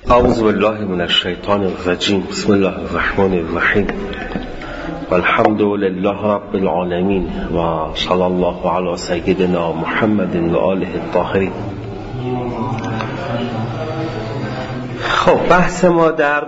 اعوذ بالله من الشیطان الرجیم. بسم الله الرحمن الرحیم. والحمد لله رب العالمین و صلی الله علی سیدنا محمد و آله الطاهرین. خب بحث ما در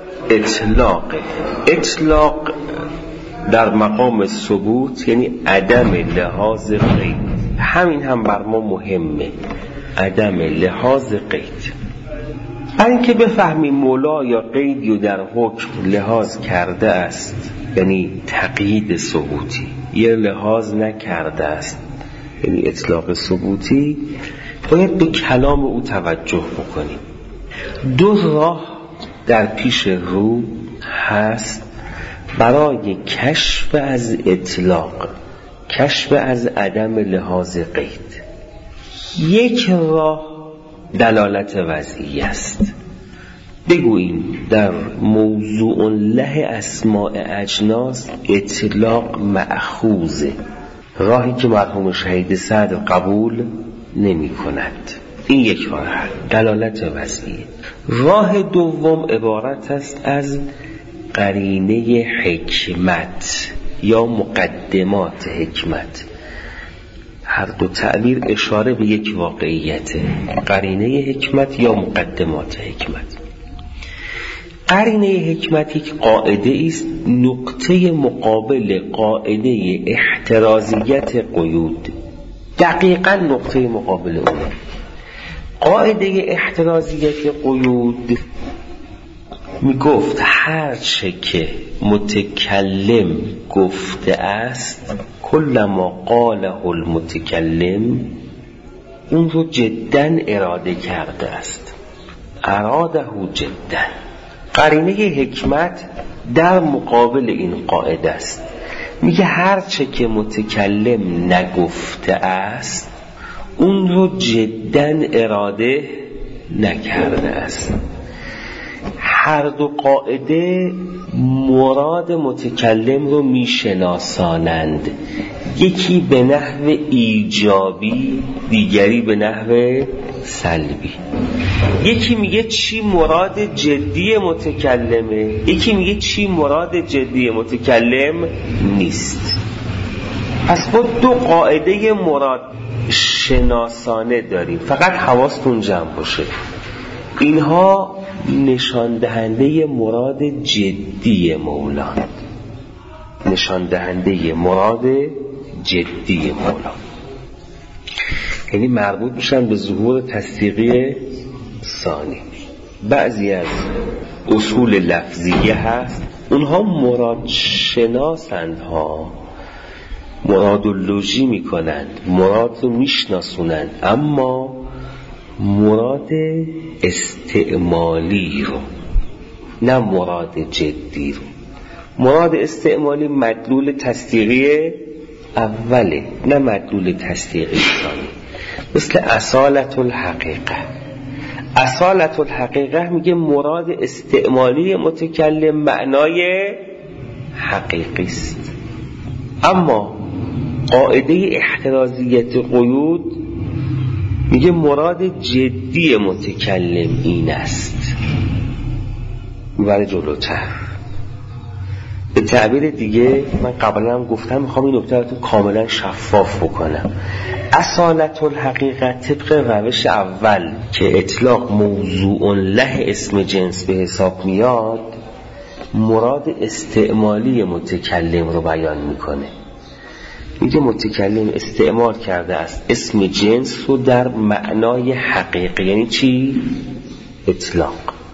اطلاق در مقام ثبوت، یعنی عدم لحاظ قید. همین هم بر ما مهمه، عدم لحاظ قید. برای اینکه بفهمیم مولا یا قیدی در حکم لحاظ کرده است، یعنی تقیید ثبوتی، یه لحاظ نکرده است، یعنی اطلاق ثبوتی، باید به کلام او توجه بکنیم. دو راه در پیش رو هست برای کشف از اطلاق، کشف از عدم لحاظ قید. یک راه دلالت وضعی است. بگوییم در موضوع له اسماء اجناس اطلاق مأخوذه، راهی که مرحوم شهید صدر قبول نمی کند. این یک راه دلالت وضعی. راه دوم عبارت است از قرینه حکمت یا مقدمات حکمت. هر دو تعبیر اشاره به یک واقعیته، قرینه حکمت یا مقدمات حکمت. قرینه حکمت یک قاعده است، نقطه مقابل قاعده احترازیت قیود. دقیقاً نقطه مقابل اونه. قاعده احترازیت قیود می گفت هر چه که متکلم گفته است، کلما قاله المتکلم، اون رو جداً اراده کرده است، اراده جداً. قرینه حکمت در مقابل این قاعده است، میگه هر چه که متکلم نگفته است، اون رو جداً اراده نکرده است. هر دو قاعده مراد متکلم رو میشناسانند، یکی به نحو ایجابی، دیگری به نحو سلبی. یکی میگه چی مراد جدی متکلمه، یکی میگه چی مراد جدی متکلم نیست. پس با دو قاعده مراد شناسانه داریم، فقط حواستون جمع باشه. اینها نشان دهنده مراد جدی مولاند، نشان دهنده مراد جدی مولاند، یعنی مربوط میشن به ظهور تصدیقی ثانی. بعضی از اصول لفظیه هست، اونها مراد شناسند ها، مرادولوژی میکنند، مراد رو میشناسونند، اما مراد استعمالی رو، نه مراد جدی رو. مراد استعمالی مدلول تصدیقی اوله، نه مدلول تصدیقی ثانی. مثل اصالت الحقیقه. اصالت الحقیقه میگه مراد استعمالی متکلم معنای حقیقی است، اما قاعده احترازیت قیود میگه مراد جدی متکلم این است. میبره جلوتر. به تعبیر دیگه، من قبلا هم گفتم، میخوام این نکته رو کاملا شفاف بکنم. اصالت الحقیقت طبق روش اول که اطلاق موضوع له اسم جنس به حساب میاد، مراد استعمالی متکلم رو بیان میکنه. میگه متکلم استعمال کرده است اسم جنس رو در معنای حقیقی، یعنی چی؟ اطلاق.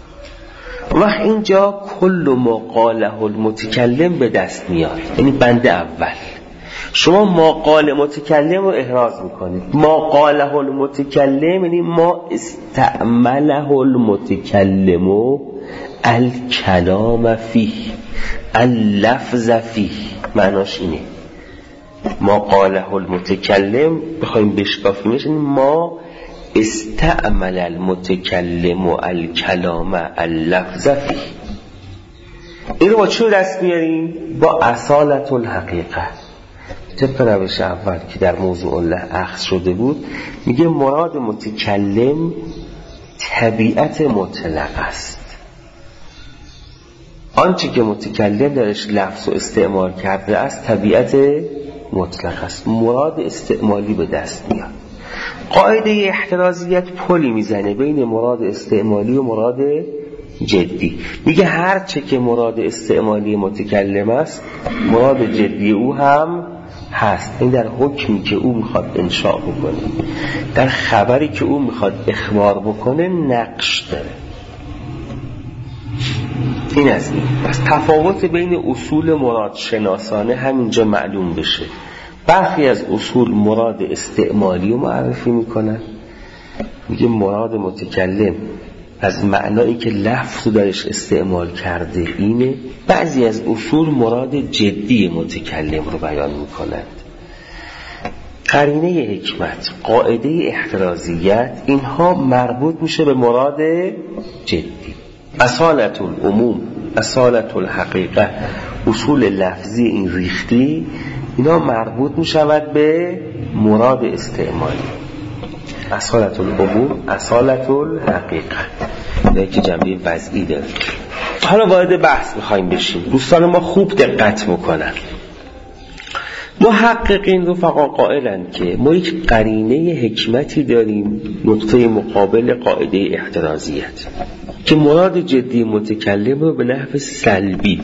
و اینجا کل ما قاله المتکلم به دست میاد، یعنی بند اول. شما ما قال متکلم رو احراز میکنید. ما قاله المتکلم یعنی ما استعمله المتکلم الکلام فیه، اللفظ فیه. معناش اینه. ما قاله المتکلم بخوایم بشکافیمش، ما استعمل المتکلم الکلام اللفظ فیه. این رو با چه دست میاریم؟ با اصالت الحقیقه. طبق روش اول که در موضوع الله اخذ شده بود، میگه مراد متکلم طبیعت مطلق است. آنچه که متکلم درش لفظ و استعمال کرده است طبیعت مطلق است، مراد استعمالی به دست میاد. قاعده احترازیت پلی میزنه بین مراد استعمالی و مراد جدی. میگه هر چه که مراد استعمالی متکلم است مراد جدی او هم هست. این در حکمی که او میخواد انشاء بکنه، در خبری که او میخواد اخبار بکنه نقش داره. این از این. پس تفاوت بین اصول مراد شناسانه همینجا معلوم بشه. برخی از اصول مراد استعمالی رو معرفی میکنن، میگه مراد متکلم از معنایی که لفظ درش استعمال کرده اینه. بعضی از اصول مراد جدی متکلم رو بیان میکنند. قرینه حکمت، قاعده احترازیت، اینها مربوط میشه به مراد جدی. اصالت العموم، اصالت الحقیقه، اصول لفظی این ریختی، اینا مربوط میشود به مراد استعمالی. اصالت العموم، اصالت الحقیقه، اینه که جنبه وضعی داره. حالا وارد بحث میخوایم بشیم. دوستان ما خوب دقت میکنن. محققین رفقا قائلن که ما یک قرینه حکمتی داریم، نقطه مقابل قاعده احترازیت، که مراد جدی متکلم رو به نحو سلبی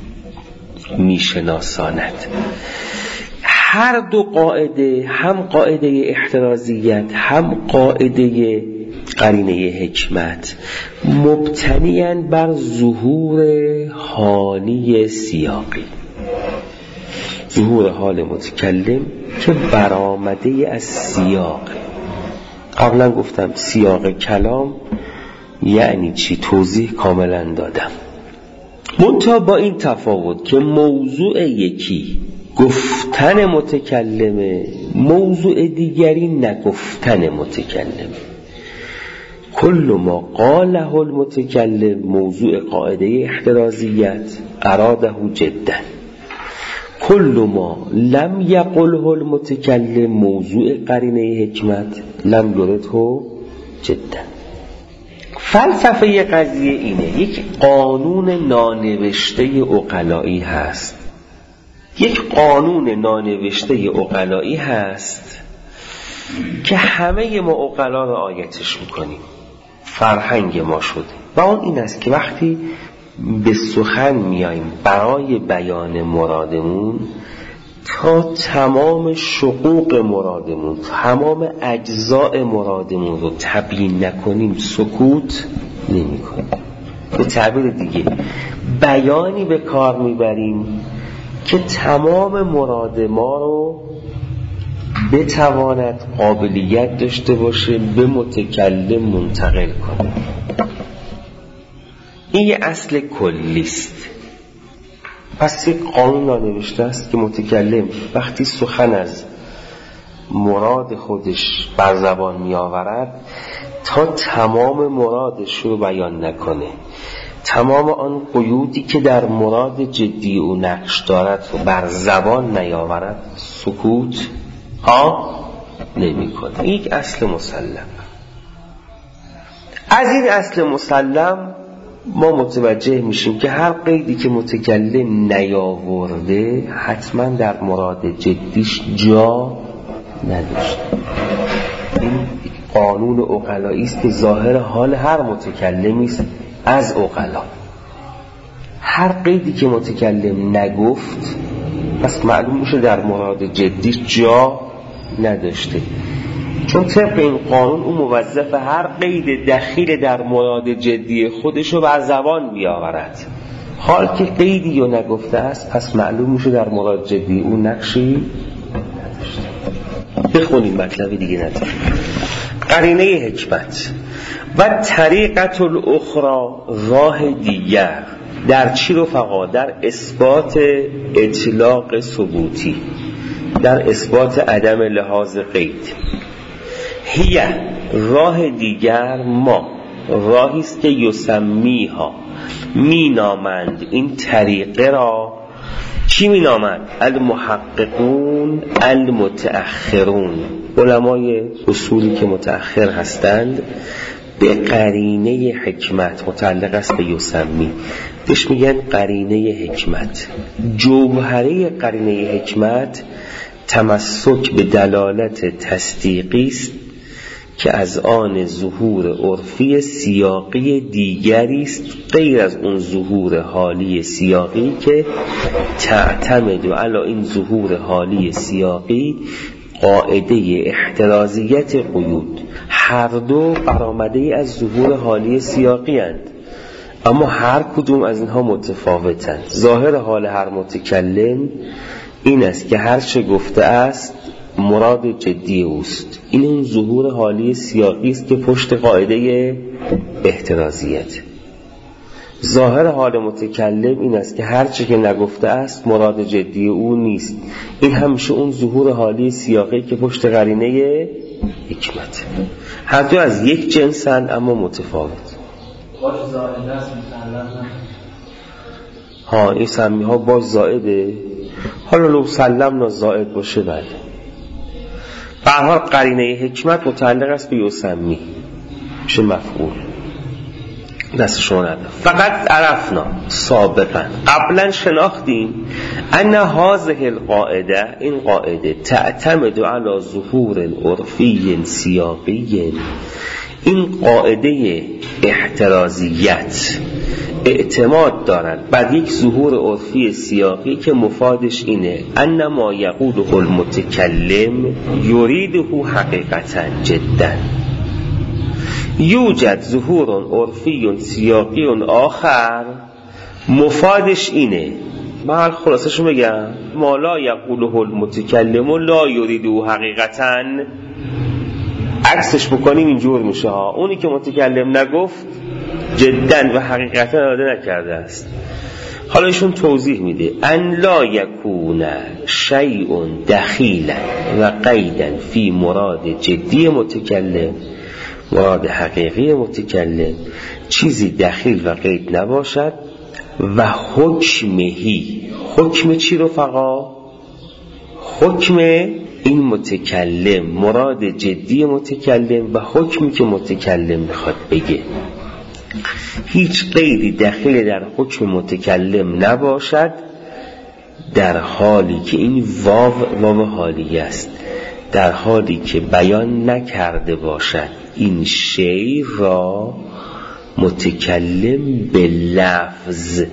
میشناساند. هر دو قاعده، هم قاعده احترازیت هم قاعده قرینه حکمت، مبتنیاً بر ظهور حالی سیاقی، ظهور حال متکلم که برآمده از سیاق. قبلا گفتم سیاق کلام یعنی چی، توضیح کاملا دادم. منتها با این تفاوت که موضوع یکی گفتن متکلمه، موضوع دیگری نگفتن متکلمه. کل ما قاله المتکلم موضوع قاعده احترازیت اراده جدا، کل ما لم یقله المتکلم موضوع قرینه حکمت لم یرده جدا. فلسفه قضیه اینه، یک قانون نانوشته عقلایی هست، یک قانون نانوشته عقلایی هست که همه ما عقلا رعایتش میکنیم، فرهنگ ما شده. و اون این است که وقتی به سخن میاییم برای بیان مرادمون، تا تمام شقوق مرادمون، تمام اجزاء مرادمون رو تبیین نکنیم سکوت نمی کنیم. به تعبیر دیگه بیانی به کار میبریم که تمام مراد ما رو بتواند قابلیت داشته باشه به متکلم منتقل کنه. این یه اصل کلیست. پس یک قانون نانوشته است که متکلم وقتی سخن از مراد خودش بر زبان می آورد، تا تمام مرادش رو بیان نکنه، تمام آن قیودی که در مراد جدی او نقش دارد و بر زبان نیاورد، سکوت نمی کنه. یک اصل مسلم. از این اصل مسلم ما متوجه میشیم که هر قیدی که متکلم نیاورده حتما در مراد جدیش جا نداشته. این قانون عقلایی است که ظاهر حال هر متکلمی است از عقلا. هر قیدی که متکلم نگفت پس معلوم میشه در مراد جدیش جا نداشته، چون طبق این قانون اون موظف هر قید دخیل در مراد جدی خودشو بر زبان بیاورد. حال که قیدی رو نگفته است پس معلوم میشه در مراد جدی اون نقشی نداشته. بخونیم مطلبی دیگه نداره. قرینه حکمت و طریقت الاخرى، راه دیگر در چی رفقا؟ در اثبات اطلاق ثبوتی، در اثبات عدم لحاظ قید. هیه، راه دیگر، ما راهی است که یسمیها، می نامند این طریقه را. چی می نامند؟ المحققون المتأخرون، علمای اصولی که متأخر هستند به قرینه حکمت متعلق است به یسمی. بهش میگن قرینه حکمت. جوهره قرینه حکمت تمسک به دلالت تصدیقی است که از آن ظهور عرفی سیاقی دیگری است غیر از اون ظهور حالی سیاقی که تعتمد علی این ظهور حالی سیاقی قاعده احترازیت قیود. هر دو برآمده از ظهور حالی سیاقی اند، اما هر کدوم از اینها متفاوتند. ظاهر حال هر متکلم این است که هر چه گفته است مراد جدی اوست. این اون ظهور حالی سیاقی است که پشت قاعده احترازیت. ظاهر حال متکلم این است که هر چه که نگفته است مراد جدی او نیست. این همیشه اون ظهور حالی سیاقی که پشت قرینه حکمت. هر دو از یک جنسند اما متفاوت. باش زائده است مسلم. این سمی ها باش زائده. حالا لو سلم زائد باشه بله. به هر حال قرینه حکمت متعلق است به یسمی، میشه مفعول. دست شما ندارم. فقط عرفنا سابقا قبلا شناختیم ان هذه القاعده، این قاعده تعتمد علی ظهور عرفی سیاقی، این قاعده احترازیت اعتماد دارد بر یک ظهور عرفی سیاقی که مفادش اینه ان ما یقوله المتکلم یریده حقیقتا جدا. یوجد ظهور عرفی سیاقی آخر مفادش اینه. من خلاصشو بگم، ما لا یقوله المتکلم لا یریده حقیقتا، عکسش بکنیم اینجور میشه ها. اونی که متکلم نگفت جدا و حقیقتا اراده نکرده است. حالا ایشون توضیح میده ان لا یکون شیء دخیلا و قیدا فی مراد جدی متکلم، مراد حقیقی متکلم چیزی دخیل و قید نباشد و حکمهی، حکم چی رفقا؟ حکم این متکلم، مراد جدی متکلم و حکمی که متکلم میخواد بگه، هیچ قیدی دخیل در حکم متکلم نباشد در حالی که این واو حالی است، در حالی که بیان نکرده باشد این شی را متکلم به لفظ،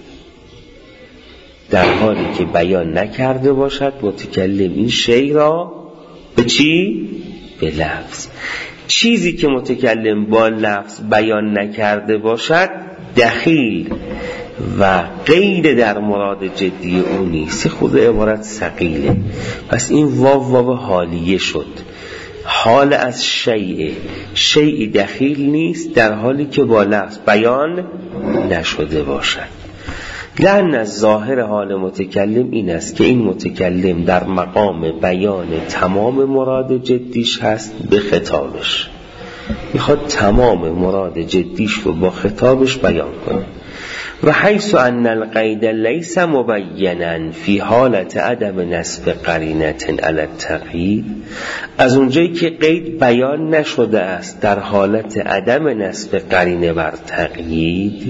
در حالی که بیان نکرده باشد متکلم این شی را به چی؟ به لفظ. چیزی که متکلم با لفظ بیان نکرده باشد دخیل و غیر در مراد جدی او نیست. خود عبارت ثقیله. پس این واو حالیه شد. حال از شیء دخیل نیست در حالی که با لفظ بیان نشده باشد. لأن از ظاهر حال متکلم این است که این متکلم در مقام بیان تمام مراد جدیش هست به خطابش، میخواد تمام مراد جدیش رو با خطابش بیان کنه. و حیث ان القید لیس مبینا فی حالت عدم نصب قرینه علی التقیید، از اونجایی که قید بیان نشده است در حالت عدم نصب قرینه بر تقیید،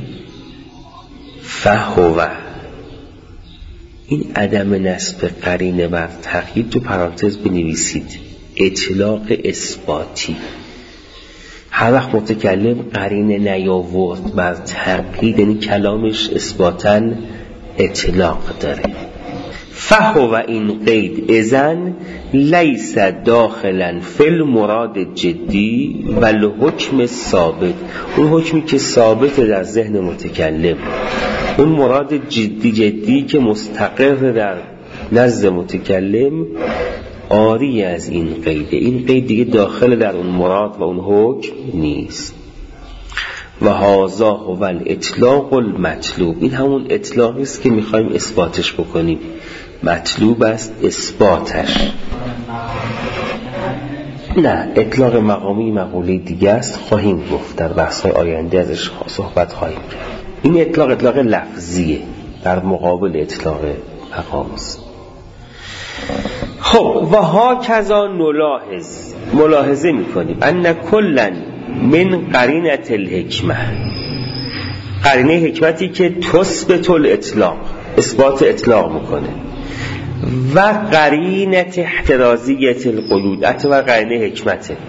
فهو، این عدم نصب قرینه بر تقیید تو پرانتز بنویسید، اطلاق اثباتی. هر وقت متکلم قرینه نیاورد بر تقیید یعنی کلامش اثباتاً اطلاق داره. فهو این قید اذن لیس داخلا فی المراد جدی بل حکم ثابت، اون حکمی که ثابت در ذهن متکلم، اون مراد جدی که مستقر در نزد متکلم آری از این قیده. این قید دیگه داخل در اون مراد و اون حکم نیست. و هذا هو الاطلاق المطلوب، این همون اطلاقی است که میخوایم اثباتش بکنیم. مطلوب است اثباتش. نه، اطلاق مقامی مقوله دیگه است، خواهیم گفت در بحث‌های آینده ازش صحبت خواهیم کرد. این اطلاق لفظیه در مقابل اطلاق مقامی است. خب و ها کذا نلاحظ، ملاحظه میکنیم ان کلن من قرینت الحکمه، قرینه حکمتی که تثبت الاطلاق، اثبات اطلاق میکنه، و قرینت احترازیت القیود، و قرینه حکمته.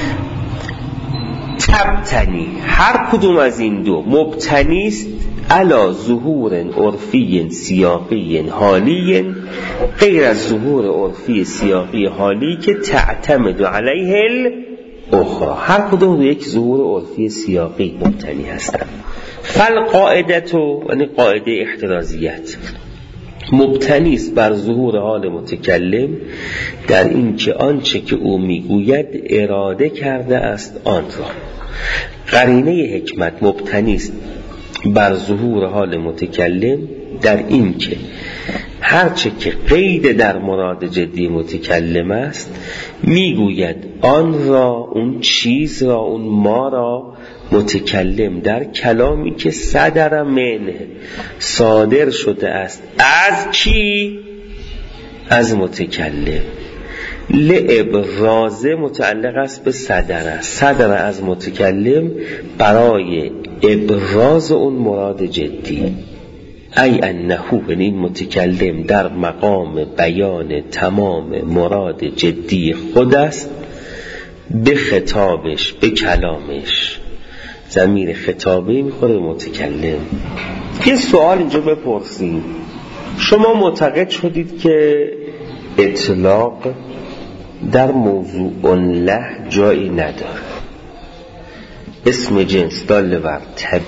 تبتنی، هر کدوم از این دو مبتنیست علی ظهور عرفی سیاقی حالی غیر از ظهور عرفی سیاقی حالی که تعتمد علیه الاخرى، هر کدوم رو یک ظهور عرفی سیاقی مبتنی هستند. فالقاعدتو، یعنی قاعده احترازیت، مبتنیست بر ظهور حال متکلم در این که آنچه که او میگوید اراده کرده است آن را. قرینه حکمت مبتنیست بر ظهور حال متکلم در این که هرچه که قید در مراد جدی متکلم است میگوید آن را، اون چیز را، اون ما را متکلم در کلامی که صدر منه، صادر شده است از کی؟ از متکلم. لابراز متعلق است به صدر، صدر از متکلم برای ابراز اون مراد جدی. ای انه، این متکلم در مقام بیان تمام مراد جدی خود است به خطابش، به کلامش. ضمیر خطابه میخوره متکلم. یه سوال اینجا بپرسیم، شما معتقد شدید که اطلاق در موضوع له جایی نداره، اسم جنس دال بر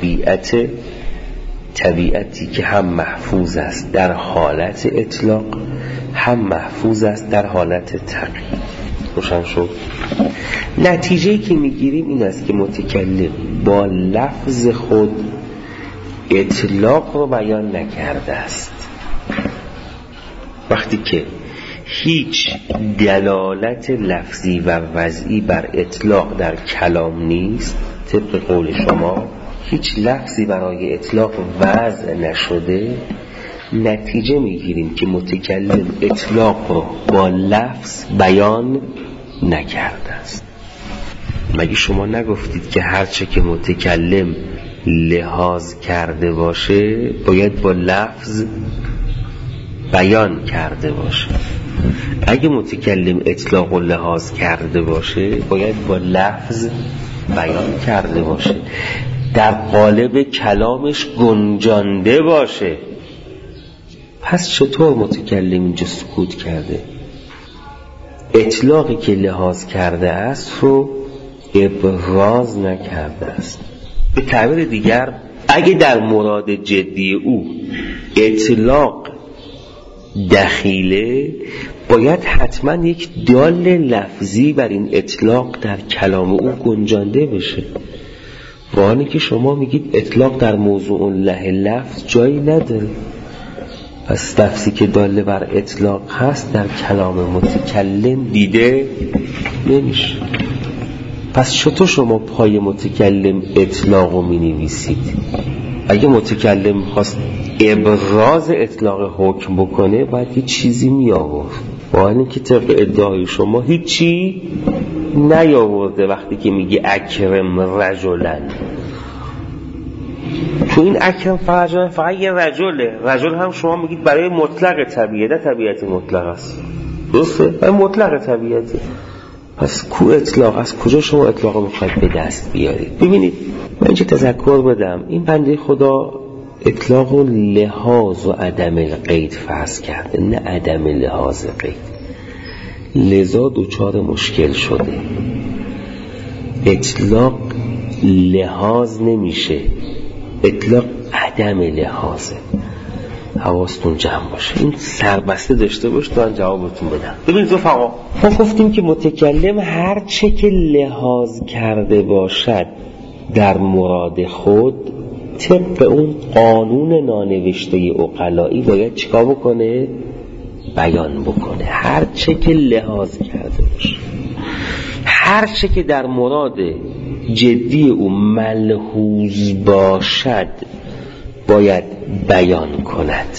طبیعتی که هم محفوظ است در حالت اطلاق، هم محفوظ است در حالت تقیید. روشن شد؟ نتیجه‌ای که میگیریم این است که متکلم با لفظ خود اطلاق رو بیان نکرده است. وقتی که هیچ دلالت لفظی و وضعی بر اطلاق در کلام نیست، طبق قول شما هیچ لفظی برای اطلاق وضع نشده، نتیجه میگیریم که متکلم اطلاق رو با لفظ بیان نکرده است. مگه شما نگفتید که هرچه که متکلم لحاظ کرده باشه باید با لفظ بیان کرده باشه؟ اگه متکلم اطلاق و لحاظ کرده باشه باید با لفظ بیان کرده باشه، در قالب کلامش گنجانده باشه. پس چطور متکلم اینجا سکوت کرده؟ اطلاقی که لحاظ کرده است رو ابراز نکرده است. به تعبیر دیگر اگه در مراد جدی او اطلاق دخیله، باید حتما یک دال لفظی بر این اطلاق در کلام او گنجانده بشه. وانه که شما میگید اطلاق در موضوع له لفظ جایی نداره، پس لفظی که داله بر اطلاق هست در کلام متکلم دیده نمیشه. پس چطور شما پای متکلم اطلاق رو می نویسید؟ اگه متکلم خواست ابراز اطلاق حکم بکنه باید یه چیزی می آورد، با اینه که طبق ادعای شما هیچی نیاورده. وقتی که میگه اکرم رجلن، تو این اکرم فقط یه رجله، رجل هم شما میگید برای مطلق طبیعه، نه طبیعت مطلق است، درسته؟ برای مطلق طبیعته. پس کو اطلاق؟ از کجا شما اطلاق رو میخواید به دست بیارید؟ ببینید من اینجا تذکر بدم، این بنده خدا اطلاق و لحاظ و عدم القید فرض کرده، نه عدم لحاظ قید، لذا دوچار مشکل شده. اطلاق لحاظ نمیشه، اطلاق عدم لحاظه. حواستون جمع باشه، این سربسته داشته باش تا من جوابتون بدم. ببینید رفقا، ما گفتیم که متکلم هر چه که لحاظ کرده باشد در مراد خود، طبق اون قانون نانوشته عقلایی باید چیکار بکنه؟ بیان بکنه. هر چه که لحاظ کرده باشه، هر چه که در مراد جدی او ملحوظ باشد باید بیان کند،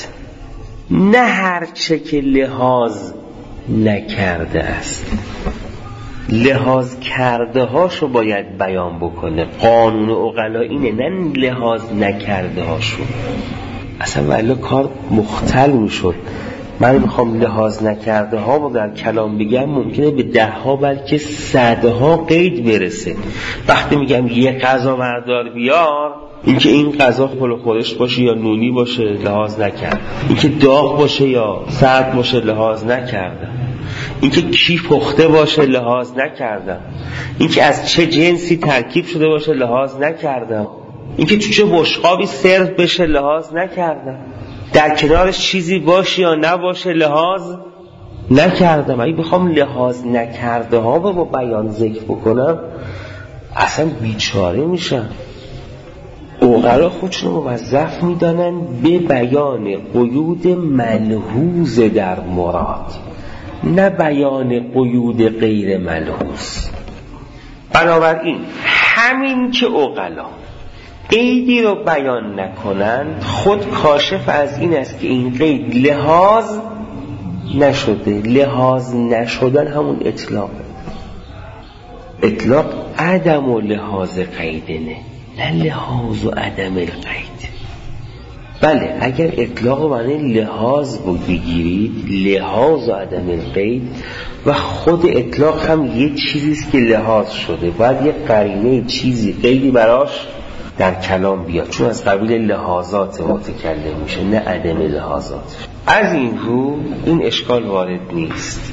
نه هر چه که لحاظ نکرده است. لحاظ کرده هاشو باید بیان بکنه. قانون عقلا اینه، نه لحاظ نکرده هاشو. اصلا ولی کار مختل میشد. من میخوام لحاظ نکرده ها رو در کلام بگم، ممکنه به 10 ها بلکه 100 ها قید برسه. وقتی میگم یه غذا بردار بیار، اینکه این غذا پلو خورشت باشه یا نونی باشه لحاظ نکردم، اینکه داغ باشه یا سرد باشه لحاظ نکردم، اینکه کی پخته باشه لحاظ نکردم، اینکه از چه جنسی ترکیب شده باشه لحاظ نکردم، اینکه تو چه بشقابی سرو بشه لحاظ نکردم، در کنارش چیزی باشه یا نباشه لحاظ نکردم. اگه بخوام لحاظ نکرده ها رو با بیان ذکر بکنم اصلا بیچاره میشم. عقلا خودشون رو موظف میدانن به بیان قیود ملحوظ در مراد، نه بیان قیود غیر ملحوظ. بنابراین همین که عقلا قیدی رو بیان نکنند خود کاشف از این است که این قید لحاظ نشده. لحاظ نشدن همون اطلاق. اطلاق عدم و لحاظ قیدنه، نه لحاظ و عدم القید. بله اگر اطلاق معنی لحاظ بود بگیرید، لحاظ و عدم القید، و خود اطلاق هم یه چیزیست که لحاظ شده، باید یه قرینه چیزی قیدی براش در کلام بیاد، چون از قبیل لحاظات متکلم میشه نه عدم لحاظات. از این رو این اشکال وارد نیست.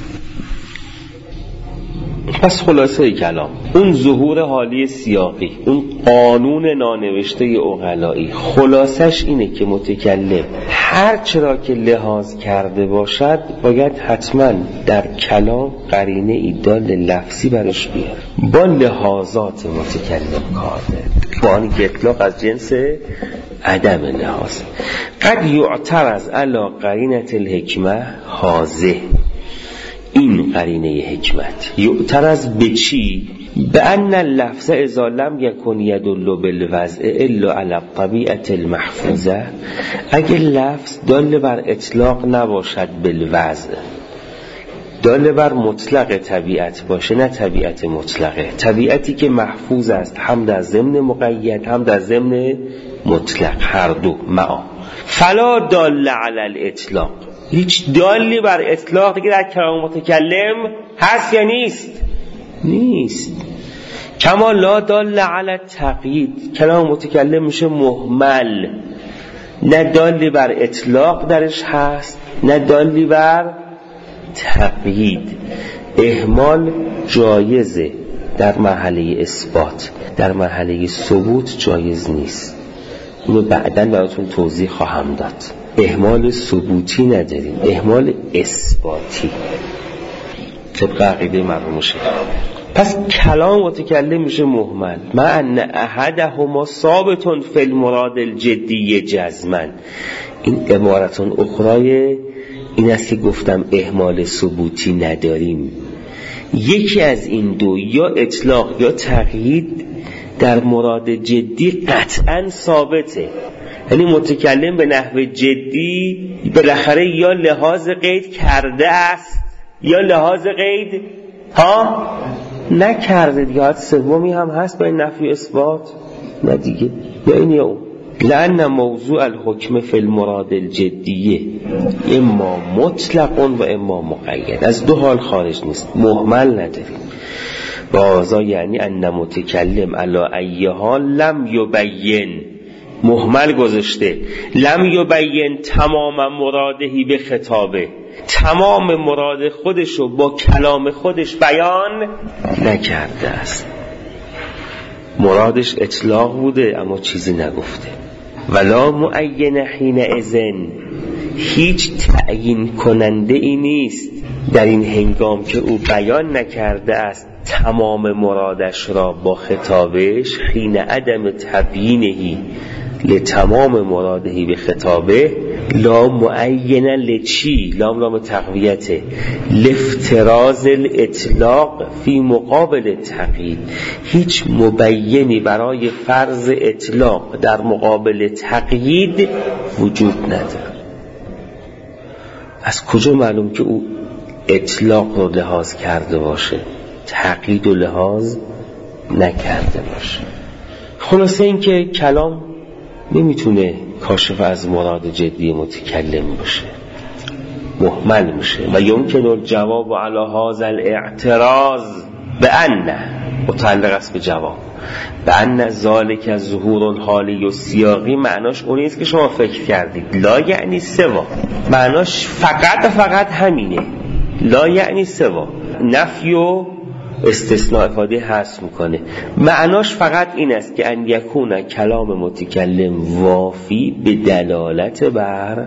پس خلاصه کلام، اون ظهور حالی سیاقی، اون قانون نانوشته عقلایی، خلاصش اینه که متکلم هر چرا که لحاظ کرده باشد باید حتما در کلام قرینه ایدال لفظی برش بیاره، با لحاظات متکلم کار داره، با آن که اطلاق از جنس عدم لحاظ. قد یعترض علی قرینة الحکمه حاضه، این قرینه حکمت. یعترض به چی؟ به ان اللفظ اذا لم یکن یدل بالوضع الا علی الطبیعة المحفوظه، اگر لفظ دال بر اطلاق نباشد بالوضع، دال بر مطلق طبیعت باشه نه طبیعت مطلقه، طبیعتی که محفوظ است هم در ضمن مقید هم در ضمن مطلق، هر دو معا. فلا دال علی الاطلاق، هیچ دالی بر اطلاق دیگه در کلام متکلم هست یا نیست؟ نیست. کما لا دال علی التقیید، کلام متکلم میشه مهمل، نه دالی بر اطلاق درش هست نه دالی بر تقیید. اهمال جایزه در مرحله اثبات، در مرحله ثبوت جایز نیست. اینو بعداً براتون توضیح خواهم داد. اهمال ثبوتی نداریم، اهمال اثباتی طبق عقیده مرحوم شیخ. پس کلام متکلم میشه مهمل، مع ان احدهما ثابت فی المراد الجدی جزما. این عبارتون اخرای این است که گفتم اهمال ثبوتی نداریم. یکی از این دو، یا اطلاق یا تقیید، در مراد جدی قطعا ثابته. یعنی متکلم به نحو جدی بالاخره یا لحاظ قید کرده است یا لحاظ قید نکرده دیگه. حد سومی هم هست برای نفی اثبات؟ نه دیگه، یا این یا اون. لأن موضوع الحکم فی المراد الجدیه اما مطلق و اما مقید، از دو حال خارج نیست، مهمل نداریم. بازا یعنی ان متکلم علی ای حال لم یبین، مهمل گذاشته، لم یبین تمام مرادهی به خطابه، تمام مراد خودشو با کلام خودش بیان نکرده است. مرادش اطلاق بوده اما چیزی نگفته. ولا معین حین اذن، هیچ تعیین کننده ای نیست در این هنگام که او بیان نکرده است تمام مرادش را با خطابش، حین عدم تبیینهی لتمام مرادهی به خطابه، لا معین لچی، لام تقویته، لافتراض الاطلاق فی مقابل تقیید، هیچ مبینی برای فرض اطلاق در مقابل تقیید وجود نداره. از کجا معلوم که او اطلاق رو لحاظ کرده باشه؟ تقیید و لحاظ نکرده باشه. خلاصه این که کلام نمیتونه کاشف از مراد جدی متکلم باشه، محمل میشه. و یمکن الجواب علی هذا الاعتراض بأن، متعلق است به جواب، بأن ذالک ظهور الحالی و سیاقی، معناش اون نیست که شما فکر کردید. لا یعنی سوا، معناش فقط همینه. لا یعنی سوا، نفی و استثناء افاده حذف میکنه. معناش فقط این است که ان یکون کلام متکلم وافی به دلالت بر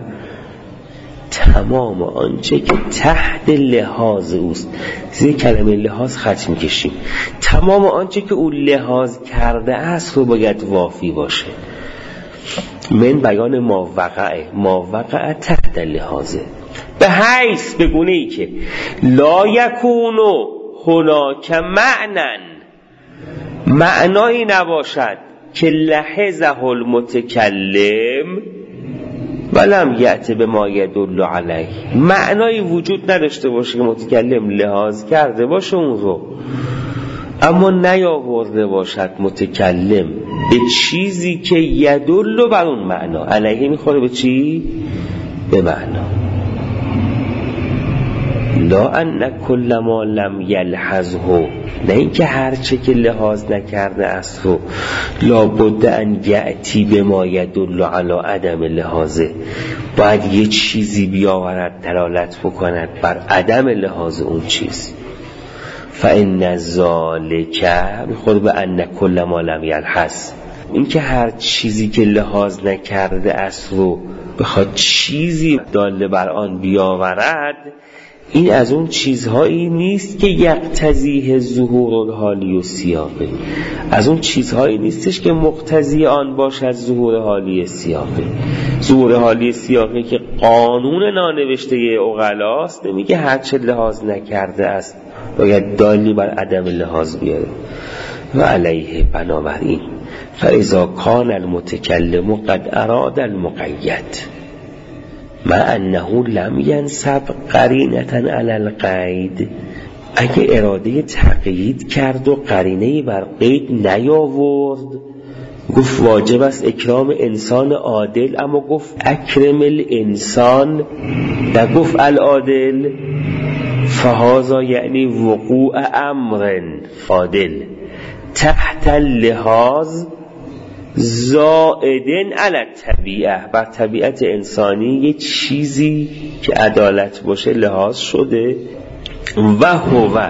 تمام آنچه که تحت لحاظ اوست. زیر کلمه لحاظ خط میکشیم. تمام آنچه که او لحاظ کرده است رو باید وافی باشه. من بیان ما وقع تحت لحاظه، به حیث به گونه ای که لا یکونو هناک معنایی نباشد که لحظه المتکلم ولم یأت به ما یدل علیه، معنایی وجود نداشته باشه که متکلم لحاظ کرده باشه اون رو، اما نیاورده باشد متکلم به چیزی که یدل بر اون معنا. علیه میخوره به چی؟ به معنا. لا ان کل ما لم یلحظه، نه اینکه هر چه که لحاظ نکرده است رو لابد ان یأتی به ما یدل علی عدم لحاظه، باید یه چیزی بیاورد دلالت بکند بر عدم لحاظ اون چیز. فإن ذالک میخوره به ان کل ما لم یلحظ، اینکه هر چیزی که لحاظ نکرده است رو بخواد چیزی داله بر آن بیاورد، این از اون چیزهایی نیست که یقتضیه ظهور الحالی و سیاقه، از اون چیزهایی نیستش که مقتضی آن باشد ظهور حالی سیاقه. ظهور حالی سیاقه که قانون نانوشته عقلاست، نمیگه هر چه لحاظ نکرده است باید دالی بر عدم لحاظ بیاره. و علیه بنابراین فاذا کان المتکلم قد اراد المقید ما انه لم ینسب قرینة علی القید، اگه اراده تقیید کرد و قرینه‌ای بر قید نیاورد، گفت واجب است اکرام انسان عادل، اما گفت اکرم الانسان، نگفت العادل. فهذا یعنی وقوع امر عادل تحت اللحاظ زائدن علی الطبیعه، بر طبیعت انسانی یه چیزی که عدالت باشه لحاظ شده. و هو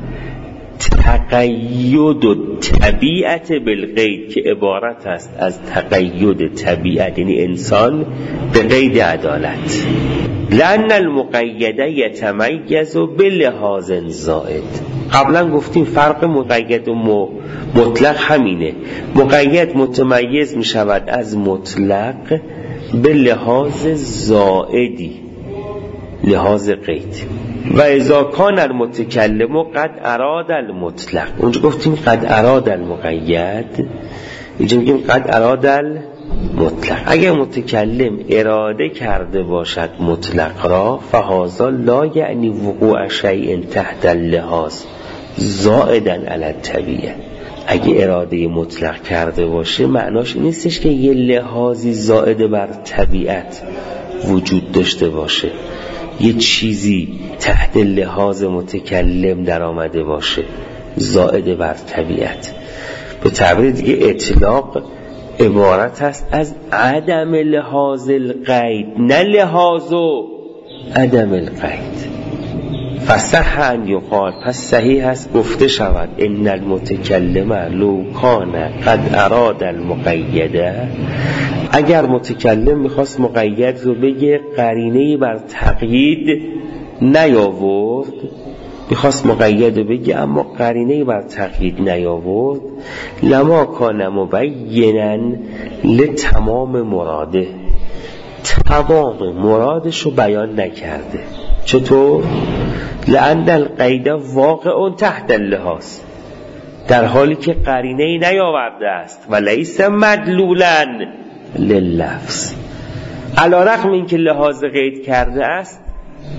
تقید طبیعت بالقید، که عبارت است از تقید طبیعت، یعنی انسان به قید عدالت. لأن المقید یتمیز بلحاظ زائد، قبلا گفتیم فرق مقید و مطلق همینه. مقید متمیز می شود از مطلق به لحاظ زائدی، لحاظ قید. و اذا کان المتکلم قد اراد المطلق، اونجا گفتیم قد اراد المقید، اینجا میگیم قد اراد المطلق. اگر متکلم اراده کرده باشد مطلق را، فهذا لا یعنی وقوع شیء تحت اللحاظ زائدا علی الطبیعه. اگه اراده مطلق کرده باشه معناش نیستش که یه لحاظی زائد بر طبیعت وجود داشته باشه، یه چیزی تحت لحاظ متکلم در آمده باشه زائد بر طبیعت. به تعبیر دیگه اطلاق عبارت است از عدم لحاظ القید، نه لحاظ و عدم القید. فصح ان یقال، پس صحیح است گفته شود ان المتکلم لو کان قد اراد المقیده، اگر متکلم میخواست مقید رو بگه قرینه‌ای بر تقیید نیاورد، میخواست مقید رو بگه اما قرینه‌ای بر تقیید نیاورد، لما کان مبینا لتمام مراده، تمام مرادش رو بیان نکرده. چطور؟ لأن القید واقع تحت اللحاظ، در حالی که قرینه‌ای نیاورده است و لیس مدلولا لللفظ، علی رغم این که لحاظ قید کرده است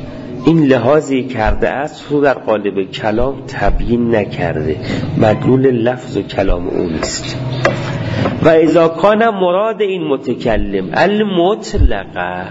این لحاظی کرده است رو در قالب کلام تبیین نکرده، مدلول لفظ و کلام او نیست. و اذا کان مراد این متکلم المطلقه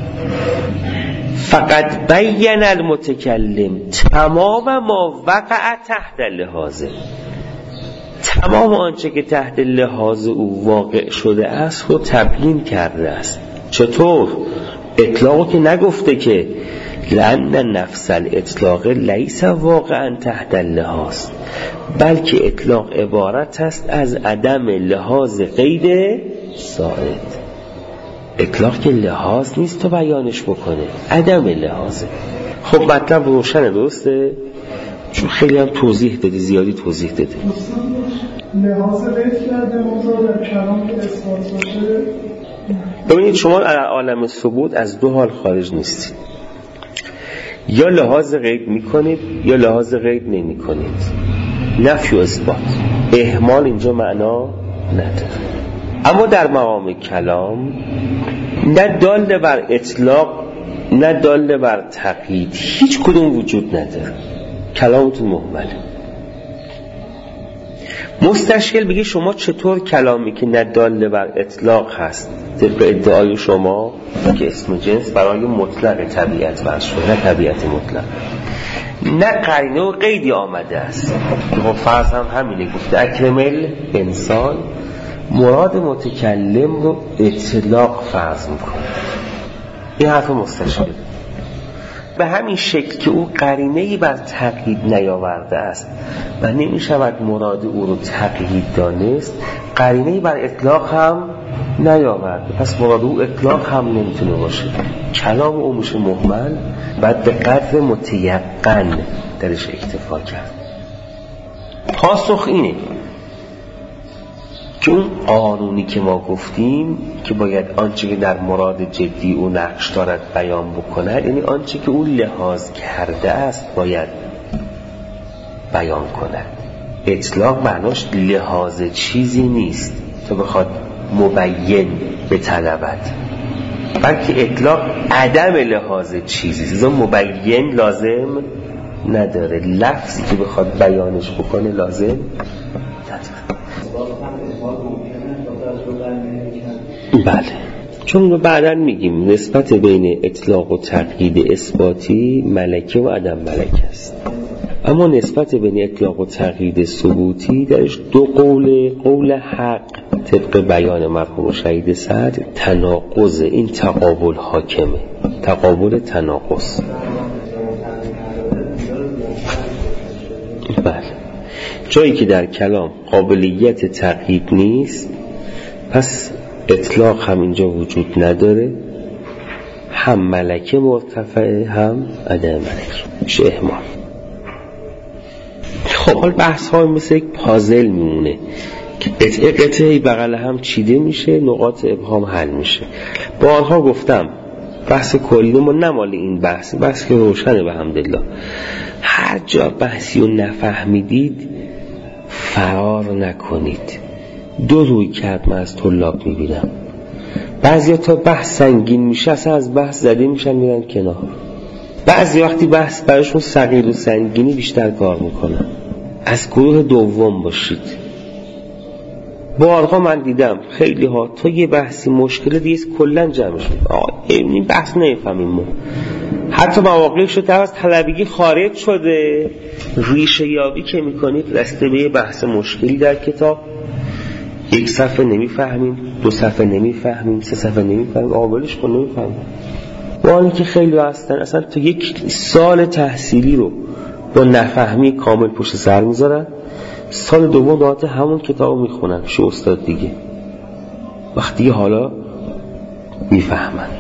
فقط بین المتکلم تمام ما وقع تحت لحاظه، تمام آنچه که تحت لحاظ او واقع شده است رو تبیین کرده است. چطور؟ اطلاقو که نگفته که لأن نفس الاطلاق لیس واقعا تحت لحاظ، بلکه اطلاق عبارت است از عدم لحاظ قید ساعد. اطلاق که لحاظ نیست تو بیانش بکنه، عدم لحاظه. خب مطلب روشنه، درسته؟ چون خیلی هم توضیح دادی، زیادی توضیح دادی. لحاظ قید کرده موضوع در کلام که اثبات باشه. ببینید شما در عالم ثبوت از دو حال خارج نیستید، یا لحاظ قید میکنید یا لحاظ قید نمی کنید. نفی و اثبات، اهمال اینجا معنا نداره. اما در مقام کلام نه دال بر اطلاق نه دال بر تقیید، هیچ کدوم وجود نداره، کلامتون مهمله. مستشکل بگی شما چطور کلامی که نه دال بر اطلاق هست طبق ادعای شما که اسم جنس برای مطلق طبیعت بر شده، نه طبیعت مطلق، نه قرینه و قیدی آمده است. خب فرض هم همینه، گفته اکرمل انسان، مراد متکلم رو اطلاق فرض میکنه. این حرف مستشکل. به همین شکل که او قرینه‌ای بر تقیید نیاورده است و نمی‌شود مراد او رو تقیید دانست، قرینه‌ای بر اطلاق هم نیاورده، پس مراد او اطلاق هم نمیتونه باشه. کلام او میشه مهمل، بعد به قدر متیقن درش اکتفا کرد. پاسخ اینه که اون قانونی که ما گفتیم که باید آنچه که در مراد جدی او نقش دارد بیان بکنه، یعنی آنچه که او لحاظ کرده است باید بیان کند. اطلاق معناش لحاظ چیزی نیست تا بخواد مبین به طلبت، بلکه اطلاق عدم لحاظ چیزی، چیزا مبین لازم نداره، لفظی که بخواد بیانش بکنه لازم نداره. بله، چون بعداً میگیم نسبت بین اطلاق و تقیید اثباتی ملکه و عدم ملکه است، اما نسبت بین اطلاق و تقیید ثبوتی درش دو قول حق طبق بیان مرحوم شهید صدر تناقض، این تقابل حاکمه، تقابل تناقض. بله، جایی که در کلام قابلیت تقیید نیست پس اطلاق هم اینجا وجود نداره، هم ملکه مرتفعه هم عدم ملکه، میشه اهمال. خب حال بحث های مثل یک پازل میمونه که قطعه بغل هم چیده میشه، نقاط ابهام حل میشه. بارها گفتم بحث کلی ما نمال این بحث که روشنه به حمدالله. هر جا بحثی رو نفهمیدید فرار نکنید. دو روی کرد من از طلاب میبینم، بعضی تا بحث سنگین میشه اصلا از بحث زده میشن میرن کنار، بعضی وقتی بحث براشون ثقیل و سنگینی بیشتر کار میکنن. از گروه دوم باشید. بارها من دیدم خیلی ها تا یه بحثی مشکل دیگه کلن جمع شد، این بحث نمیفهمیم ما، حتی مواقعی شده از طلبگی خارج شده، ریشه یابی که میکنید رسته به یه بحث مشکلی در کتاب، یک صفحه نمیفهمیم، دو صفحه نمیفهمیم، سه صفحه نمیفهمیم، اولش کن نمیفهمیم. وانی که خیلی هستن اصلا تا یک سال تحصیلی رو با نفهمی کامل پشت سر میذارن، سال دوم داعت همون کتاب رو میخونن شو استاد دیگه، وقتی حالا میفهمند.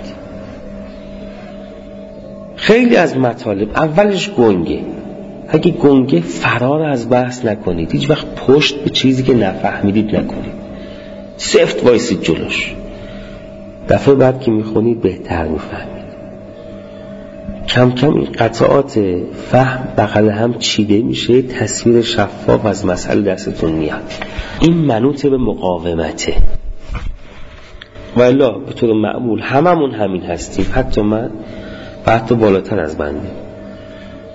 خیلی از مطالب اولش گنگه، اگه گنگه فرار از بحث نکنید، هیچ وقت پشت به چیزی که نفهمیدید نکنید، سفت وایسید جلوش، دفعه بعد که میخونید بهتر میفهمید. کم کم این قطعات فهم بغل هم چیده میشه، تصویر شفاف از مسئله دستتون میاد. این منوط به مقاومته، والا به طور معمول هممون همین هستیم، حتی من و حتی بالاتر از بنده.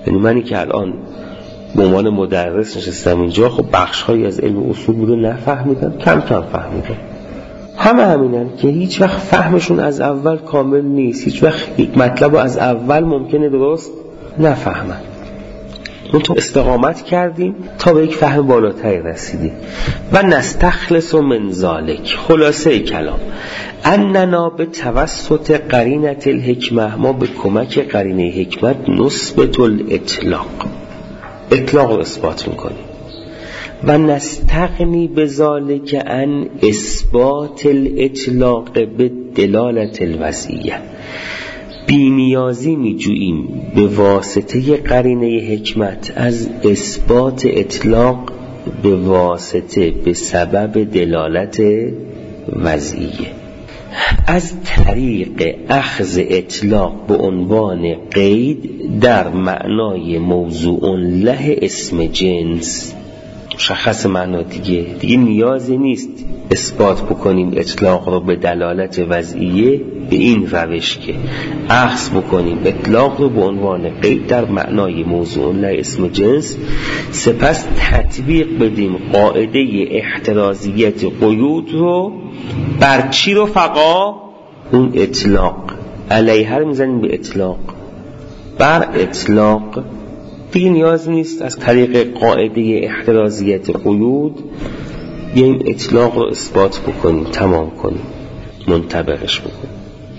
یعنی منی که الان به عنوان مدرس نشستم اینجا، خب بخش‌هایی از علم اصول بوده نفهمیدم، کم کم فهمیدم. همینن که هیچ وقت فهمشون از اول کامل نیست، هیچ وقت یک مطلب رو از اول ممکنه درست نفهمن. اون تو استقامت کردیم تا به یک فهم بالاتری رسیدیم. و نستخلص من ذالک، خلاصه کلام، اننا به توسط قرینه الحکمه، ما به کمک قرینه حکمت نثبت الاطلاق، اطلاق رو اثبات میکنیم. و نستغنی بذالک عن اثبات الاطلاق به دلالت الوضعیه، بی‌نیازی می‌جوییم به واسطه قرینه حکمت از اثبات اطلاق به واسطه به سبب دلالت وضعیه. از طریق اخذ اطلاق به عنوان قید در معنای موضوع له اسم جنس، مشخص معنا دیگه نیازی نیست اثبات بکنیم اطلاق رو به دلالت وضعیه به این روش که اخذ بکنیم اطلاق رو به عنوان قید در معنای موضوع له اسم جنس، سپس تطبیق بدیم قاعده احترازیت قیود رو بر چی رو؟ فقا اون اطلاق، علیه رو میزنیم به اطلاق، بر اطلاق. دیگه نیاز نیست از طریق قاعده احترازیت قیود بیاییم اطلاق رو اثبات بکنیم، تمام کنیم، منطبقش بکنیم.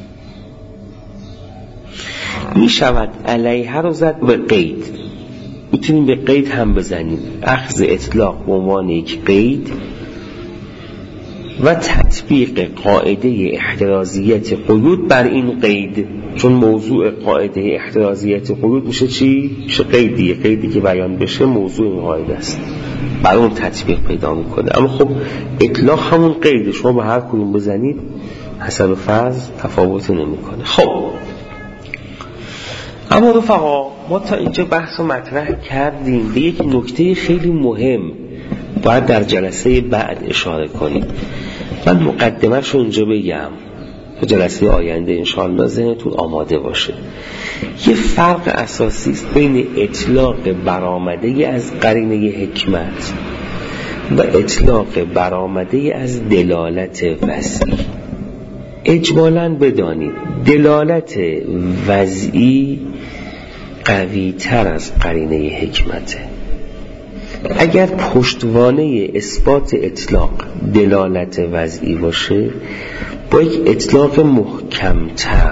می شود علیه رو زد به قید، میتونیم به قید هم بزنیم، اخذ اطلاق به عنوان یک قید و تطبیق قاعده احترازیت قیود بر این قید، چون موضوع قاعده احترازیت قیود میشه چی؟ میشه قیدی، قیدی که بیان بشه موضوع این قاعده است، بر اون تطبیق پیدا میکنه. اما خب اطلاق همون قیده، شما به هر کدوم بزنید حسب فرض تفاوت نمیکنه. خب اما رفقا، ما تا اینجا بحث رو مطرح کردیم، به یک نکته خیلی مهم باید در جلسه بعد اشاره کنیم. من مقدمه‌اش رو اینجا بگم تا جلسه آینده انشاءالله ذهنتون آماده باشه. یه فرق اساسی است بین اطلاق برآمده از قرینه حکمت و اطلاق برآمده از دلالت وضعی. اجمالاً بدانید دلالت وضعی قوی تر از قرینه حکمته. اگر پشتوانه اثبات اطلاق دلالت وضعی باشه، با یک اطلاق محکمتر،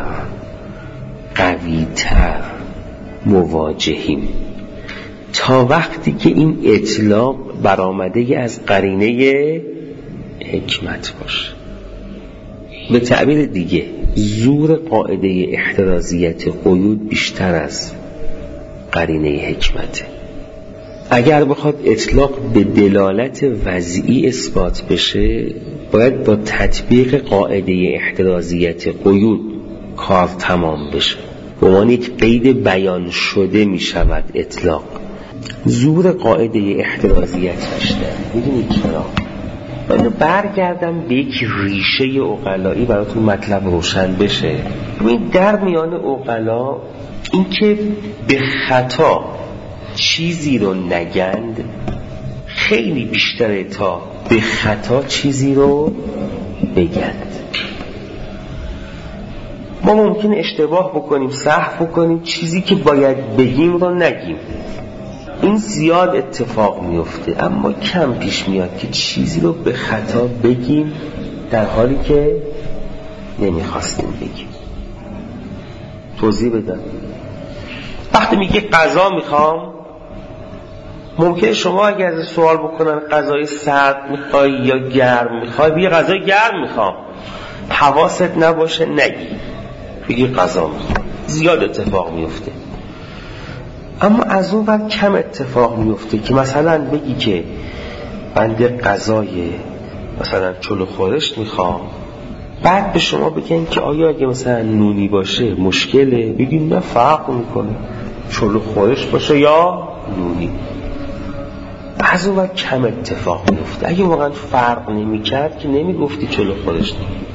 قویتر مواجهیم تا وقتی که این اطلاق برآمده از قرینه حکمت باشه. به تعبیر دیگه، زور قاعده احترازیت قیود بیشتر از قرینه حکمته. اگر بخواد اطلاق به دلالت وضعی اثبات بشه، باید با تطبیق قاعده احترازیت قیود کار تمام بشه. به عنوان یک قید بیان شده می شود اطلاق. زور قاعده احترازیت بیشتر. میدونید چرا؟ من برگردم به یک ریشه عقلایی براتون مطلب روشن بشه. ببین در میان عقلا این که به خطا چیزی رو نگند خیلی بیشتره تا به خطا چیزی رو بگند. ما ممکن اشتباه بکنیم، سهو بکنیم، چیزی که باید بگیم رو نگیم. این زیاد اتفاق میفته، اما کم پیش میاد که چیزی رو به خطا بگیم در حالی که نمیخواستیم بگیم. توضیح بدم. وقتی میگه غذا میخوام، ممکنه شما اگر از سوال بکنن غذای سرد میخوای یا گرم میخوای، بگی غذای گرم میخوام، حواست نباشه نگی، بگی غذا میخوام. زیاد اتفاق میفته. اما از اون بعد کم اتفاق میفته که مثلا بگی که بنده غذای مثلا چلو خورشت میخوام، بعد به شما بگن که آیا اگه مثلا نونی باشه مشکله؟ بگید نه، فرق میکنه چلو خورشت باشه یا نونی. از اون وقت کم اتفاق میفته. اگه واقعا فرق نمیکرد که نمیگفتی چلو خورشت.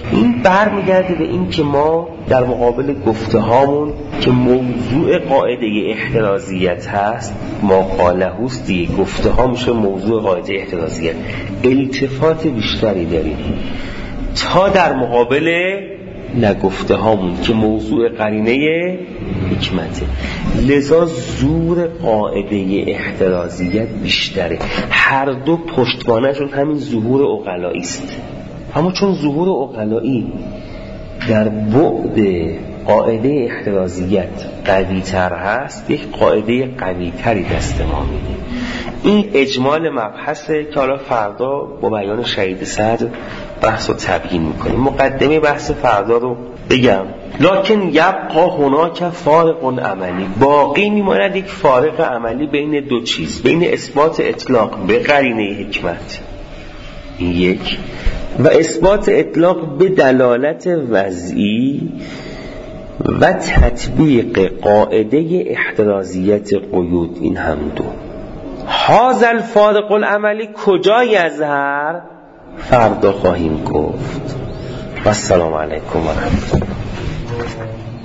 این برمیگرده به این که ما در مقابل گفته هامون که موضوع قاعده احترازیت هست، ما قالهوست دیگه، گفته ها میشه موضوع قاعده احترازیت، التفات بیشتری داریم تا در مقابل نگفته هامون که موضوع قرینه حکمته. لذا زور قاعده احترازیت بیشتره. هر دو پشتوانهشون همین ظهور عقلایی است، اما چون ظهور عقلایی در بعد قاعده احترازیت قوی تر هست، یک قاعده قوی تری دست ما میده. این اجمال مبحثه که حالا فردا با بیان شهید صدر بحث رو تبیین میکنیم. مقدمه بحث فردا رو بگم. لکن یبقا هناک فارق عملی، باقی میماند یک فارق عملی بین دو چیز، بین اثبات اطلاق به قرینه حکمت این یک، و اثبات اطلاق به دلالت وضعی و تطبیق قاعده احترازیت قیود، این هم دو. هذا الفارق العملی کجا یظهر؟ فردا خواهیم گفت. و السلام علیکم و رحمت الله.